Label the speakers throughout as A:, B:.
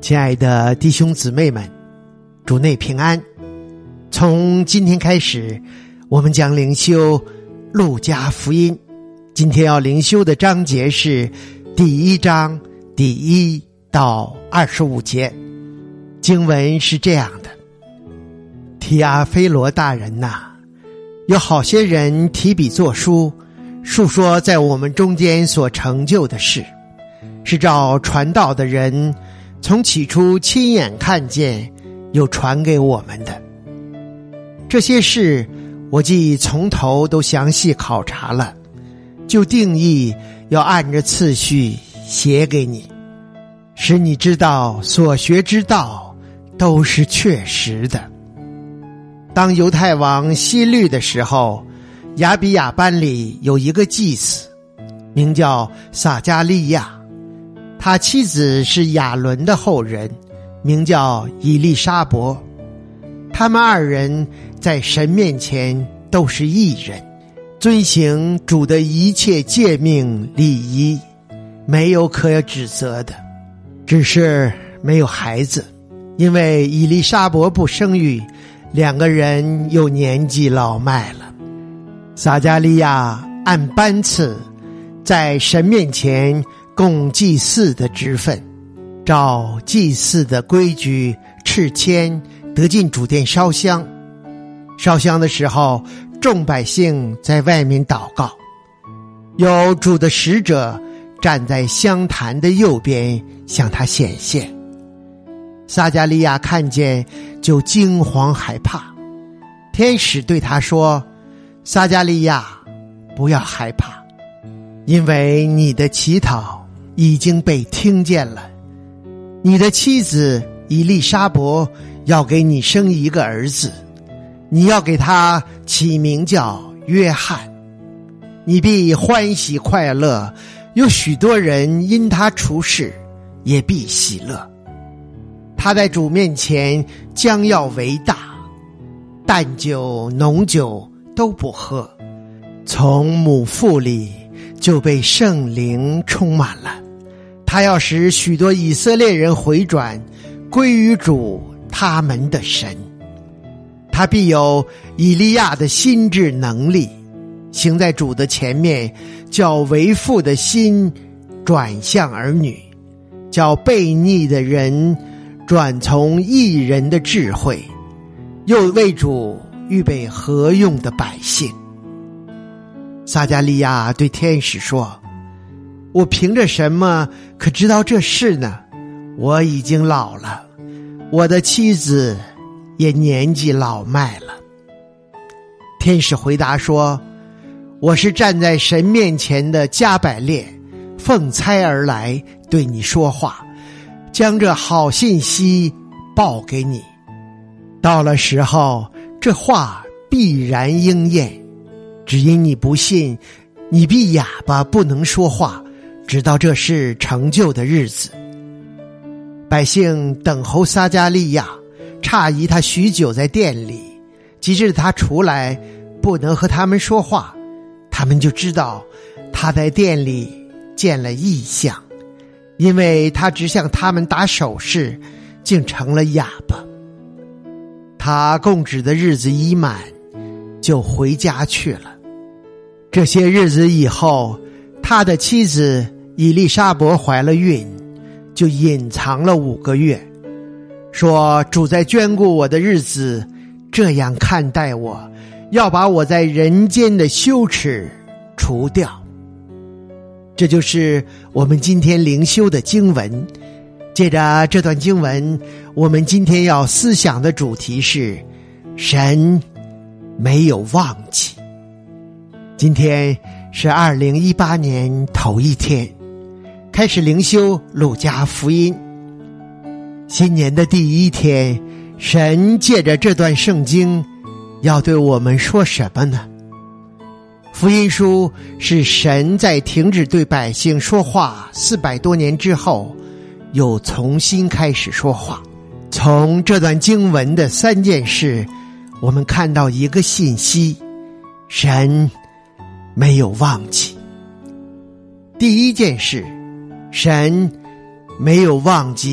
A: 亲爱的弟兄姊妹们，主内平安。从今天开始，我们将灵修路加福音。今天要灵修的章节是第1章第1到25节。经文是这样的：提阿非罗大人哪，有好些人提笔作书，述说在我们中间所成就的事，是照传道的人从起初亲眼看见，又传给我们的。这些事我既从头都详细考察了，就定义要按着次序写给你，使你知道所学之道都是确实的。当犹太王希律的时候，亚比亚班里有一个祭司，名叫撒迦利亚，他妻子是亚伦的后人，名叫以利沙伯。他们二人在神面前都是义人，遵行主的一切诫命礼仪，没有可指责的，只是没有孩子，因为以利沙伯不生育，两个人又年纪老迈了。撒迦利亚按班次在神面前供祭祀的职分，照祭祀的规矩敕签，得进主殿烧香。烧香的时候，众百姓在外面祷告，有主的使者站在香坛的右边向他显现。撒迦利亚看见，就惊惶害怕。天使对他说：撒迦利亚，不要害怕，因为你的祈祷已经被听见了。你的妻子以利沙伯要给你生一个儿子，你要给他起名叫约翰。你必欢喜快乐，有许多人因他出世，也必喜乐。他在主面前将要为大，淡酒浓酒都不喝，从母腹里就被圣灵充满了。他要使许多以色列人回转，归于主他们的神。他必有以利亚的心智能力，行在主的前面，叫为父的心转向儿女，叫悖逆的人转从义人的智慧，又为主预备合用的百姓。撒迦利亚对天使说：我凭着什么可知道这事呢？我已经老了，我的妻子也年纪老迈了。天使回答说：我是站在神面前的加百列，奉差而来对你说话，将这好信息报给你。到了时候，这话必然应验，只因你不信，你必哑巴不能说话，直到这事成就的日子。百姓等候撒迦利亚，诧疑他许久在殿里，及至他出来不能和他们说话，他们就知道他在殿里见了异象，因为他只向他们打手势，竟成了哑巴。他供职的日子已满，就回家去了。这些日子以后，他的妻子以利沙伯怀了孕，就隐藏了5个月，说主在眷顾我的日子这样看待我，要把我在人间的羞耻除掉。这就是我们今天灵修的经文。借着这段经文，我们今天要思想的主题是神没有忘记。今天是2018年头一天，开始灵修路加福音。新年的第一天，神借着这段圣经要对我们说什么呢？福音书是神在停止对百姓说话400多年之后，又重新开始说话。从这段经文的3件事，我们看到一个信息：神没有忘记。第一件事，神没有忘记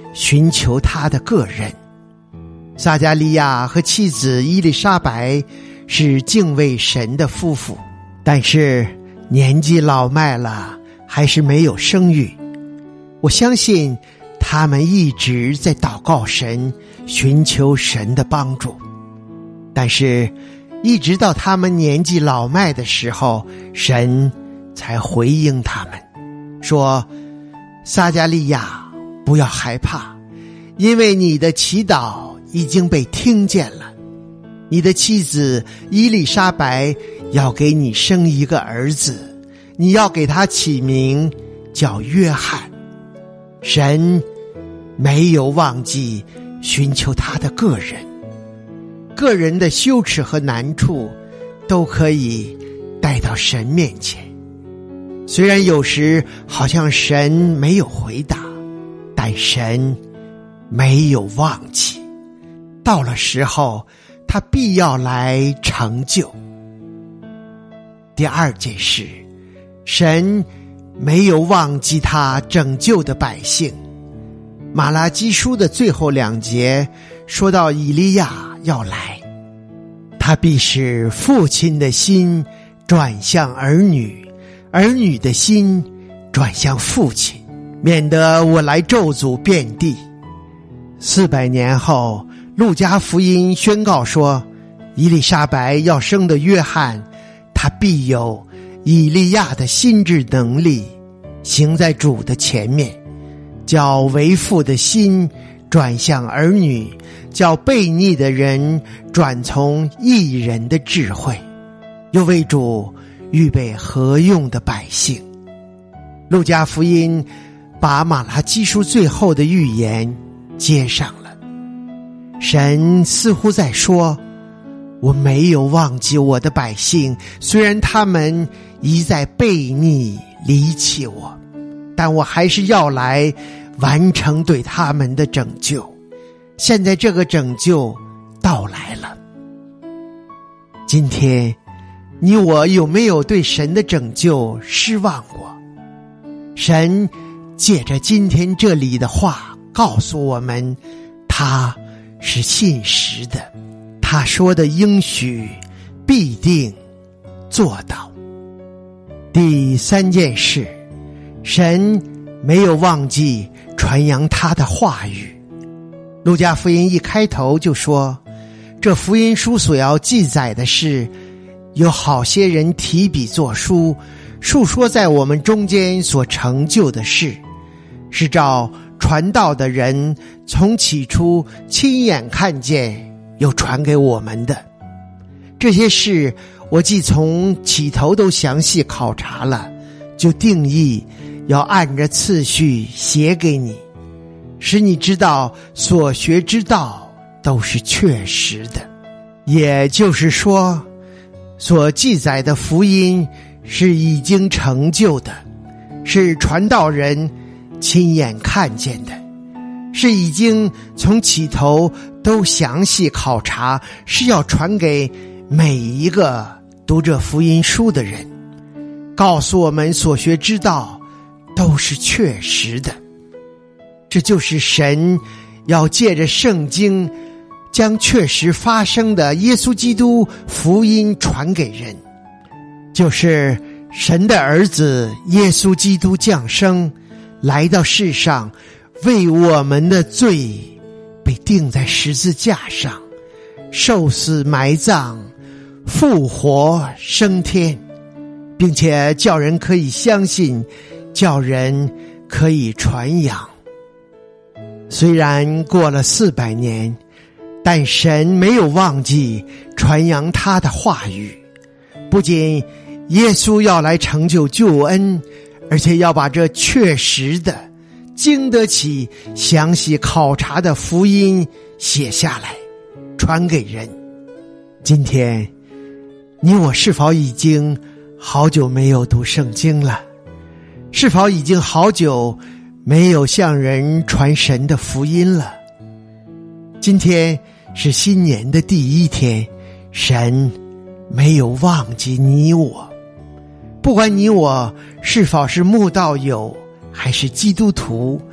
A: 寻求他的个人。撒迦利亚和妻子伊丽莎白是敬畏神的夫妇，但是年纪老迈了，还是没有生育。我相信他们一直在祷告神，寻求神的帮助，但是一直到他们年纪老迈的时候，神才回应他们说，撒迦利亚，不要害怕，因为你的祈祷已经被听见了，你的妻子伊丽莎白要给你生一个儿子，你要给他起名叫约翰。神没有忘记寻求他的个人，个人的羞耻和难处都可以带到神面前。虽然有时好像神没有回答，但神没有忘记，到了时候他必要来成就。第二件事，神没有忘记他拯救的百姓。马拉基书的最后2节说到以利亚要来，他必使父亲的心转向儿女，儿女的心转向父亲，免得我来咒诅遍地。400年后，路加福音宣告说，伊丽莎白要生的约翰，他必有以利亚的心智能力，行在主的前面，叫为父的心转向儿女，叫悖逆的人转从义人的智慧，又为主预备合用的百姓。路加福音把马拉基书最后的预言接上了。神似乎在说，我没有忘记我的百姓，虽然他们一再悖逆离弃我，但我还是要来完成对他们的拯救。现在这个拯救到来了。今天你我有没有对神的拯救失望过？神借着今天这里的话告诉我们，他是信实的，他说的应许必定做到。第3件事，神没有忘记传扬他的话语。路加福音一开头就说，这福音书所要记载的是，有好些人提笔作书，述说在我们中间所成就的事，是照传道的人从起初亲眼看见又传给我们的。这些事我既从起头都详细考察了，就定义要按着次序写给你，使你知道所学之道都是确实的。也就是说，所记载的福音是已经成就的，是传道人亲眼看见的，是已经从起头都详细考察，是要传给每一个读这福音书的人，告诉我们所学之道都是确实的。这就是神要借着圣经将确实发生的耶稣基督福音传给人，就是神的儿子耶稣基督降生，来到世上，为我们的罪被钉在十字架上，受死埋葬，复活升天，并且叫人可以相信，叫人可以传扬。虽然过了400年，但神没有忘记传扬他的话语。不仅耶稣要来成就救恩，而且要把这确实的、经得起详细考察的福音写下来，传给人。今天你我是否已经好久没有读圣经了？是否已经好久没有向人传神的福音了？今天是新年的第1天，神没有忘记你我。不管你我是否是慕道友还是基督徒，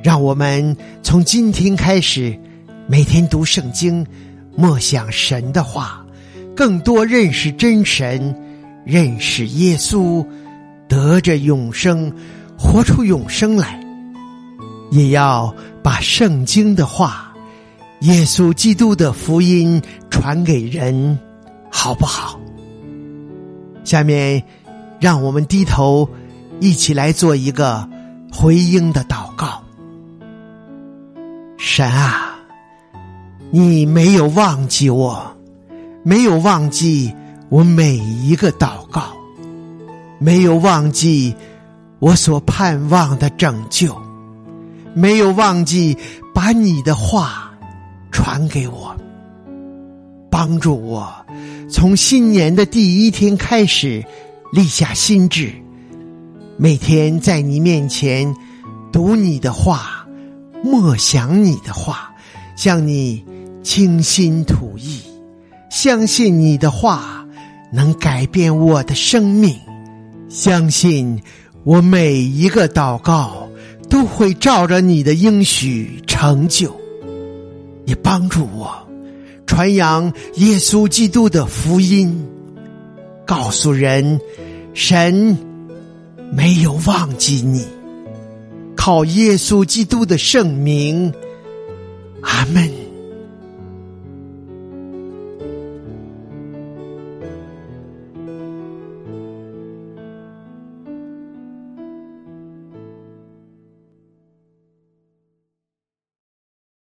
A: 让我们从今天开始，每天读圣经，默想神的话，更多认识真神，认识耶稣，得着永生，活出永生来。也要把圣经的话，耶稣基督的福音传给人，好不好？下面让我们低头一起来做一个回应的祷告。神啊，你没有忘记我，没有忘记我每一个祷告，没有忘记我所盼望的拯救，没有忘记把你的话传给我。帮助我从新年的第一天开始立下心志，每天在你面前读你的话，默想你的话，向你倾心吐意，相信你的话能改变我的生命，相信我每一个祷告都会照着你的应许成就。也帮助我传扬耶稣基督的福音，告诉人神没有忘记你，靠耶稣基督的圣名，阿们。